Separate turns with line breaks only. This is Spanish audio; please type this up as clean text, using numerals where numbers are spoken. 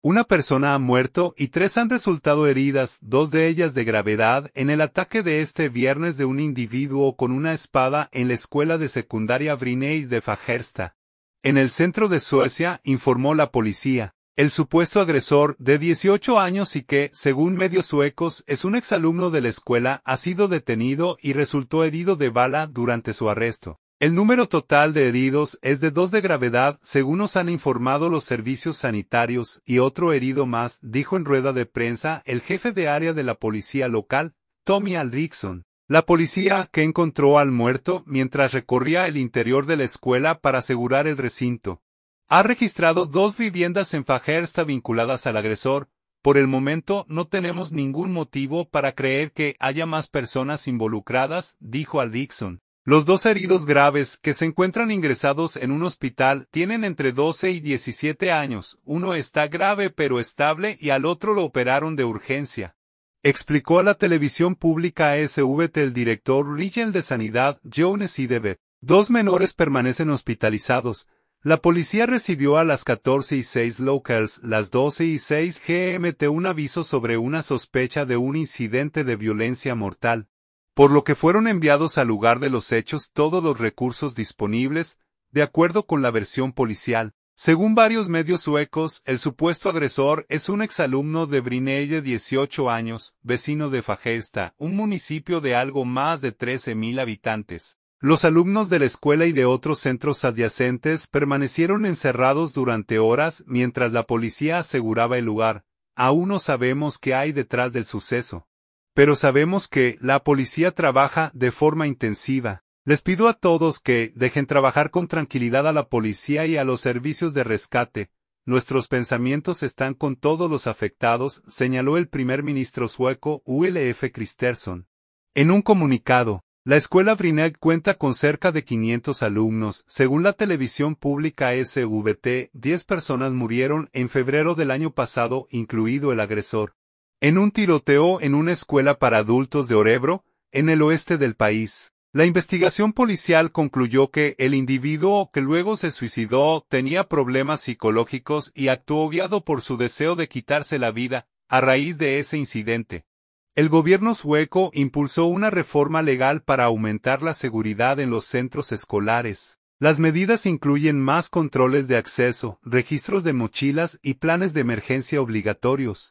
Una persona ha muerto y 3 han resultado heridas, 2 de ellas de gravedad, en el ataque de este viernes de un individuo con una espada en la escuela de secundaria Brynäs de Fagersta, en el centro de Suecia, informó la policía. El supuesto agresor, de 18 años y que, según medios suecos, es un exalumno de la escuela, ha sido detenido y resultó herido de bala durante su arresto. El número total de heridos es de 2 de gravedad, según nos han informado los servicios sanitarios, y otro herido más, dijo en rueda de prensa el jefe de área de la policía local, Tommy Alriksson. La policía, que encontró al muerto mientras recorría el interior de la escuela para asegurar el recinto, ha registrado 2 viviendas en Fagersta vinculadas al agresor. Por el momento no tenemos ningún motivo para creer que haya más personas involucradas, dijo Alriksson. Los 2 heridos graves, que se encuentran ingresados en un hospital, tienen entre 12 y 17 años, uno está grave pero estable y al otro lo operaron de urgencia. Explicó a la televisión pública SVT el director regional de sanidad, Jonas Idebe. 2 menores permanecen hospitalizados. La policía recibió a las 14:06 locals, las 12:06 GMT un aviso sobre una sospecha de un incidente de violencia mortal, por lo que fueron enviados al lugar de los hechos todos los recursos disponibles, de acuerdo con la versión policial. Según varios medios suecos, el supuesto agresor es un exalumno de Brynäs de 18 años, vecino de Fagersta, un municipio de algo más de 13.000 habitantes. Los alumnos de la escuela y de otros centros adyacentes permanecieron encerrados durante horas mientras la policía aseguraba el lugar. Aún no sabemos qué hay detrás del suceso, pero sabemos que la policía trabaja de forma intensiva. Les pido a todos que dejen trabajar con tranquilidad a la policía y a los servicios de rescate. Nuestros pensamientos están con todos los afectados, señaló el primer ministro sueco Ulf Kristersson. En un comunicado, la escuela Brynäs cuenta con cerca de 500 alumnos. Según la televisión pública SVT, 10 personas murieron en febrero del año pasado, incluido el agresor, en un tiroteo en una escuela para adultos de Örebro, en el oeste del país. La investigación policial concluyó que el individuo que luego se suicidó tenía problemas psicológicos y actuó guiado por su deseo de quitarse la vida, a raíz de ese incidente. El gobierno sueco impulsó una reforma legal para aumentar la seguridad en los centros escolares. Las medidas incluyen más controles de acceso, registros de mochilas y planes de emergencia obligatorios.